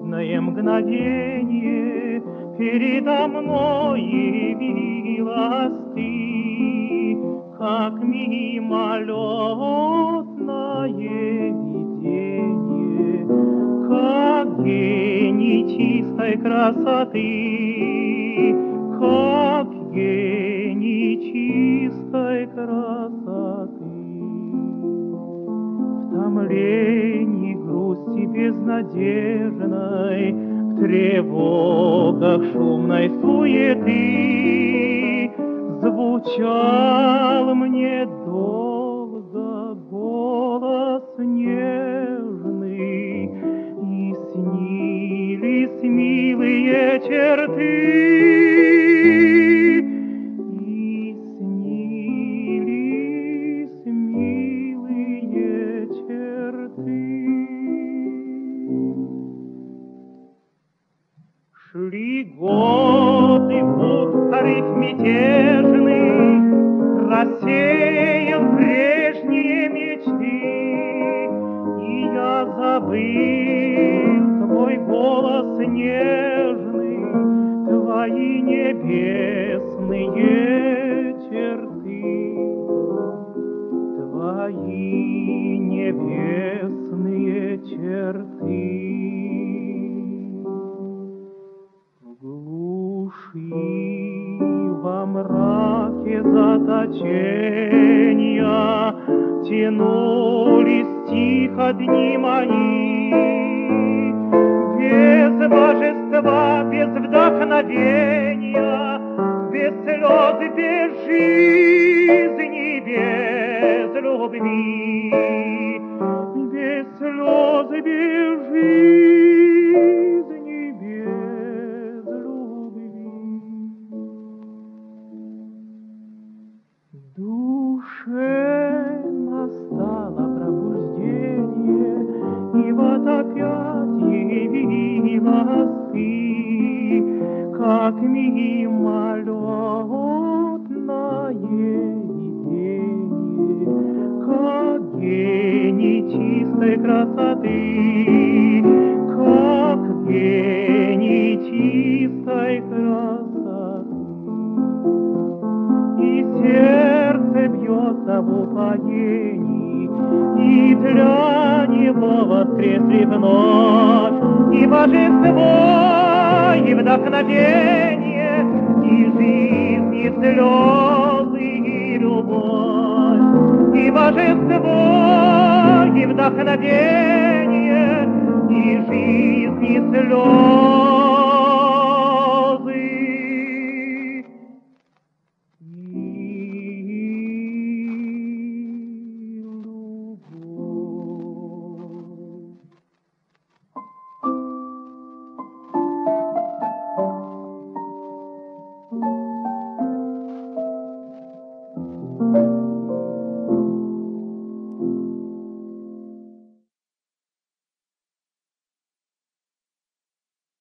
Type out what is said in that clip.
мимолетное мгновение передо мной явилась ты, как мимолетное видение, как гений чистой красоты, как гений чистой красоты. В томлении грусти безнадежной, в тревогах шумной суеты звучал мне долго голос нежный, и снились милые черты, и снились милые черты. Шли годы, бур порыв мятежный рассеял прежние мечты, и я забыл твой голос нежный, твои небесные черты, твои небесные черты. Во мраке заточения тянулись тихо дни мои, без божества, без вдохновения, без слез, без жизни, без любви, без слез, без жизни, без любви. В душе настало пробуждение, и вот опять явилась ты, как мимолетное видение, как гений чистой красоты, как гений чистой красоты. И сердце бьется в упоении, и для него воскресли вновь и божество, и вдохновение, и жизнь, и слезы, и любовь, и божество, и вдохновение, и жизнь, и слезы.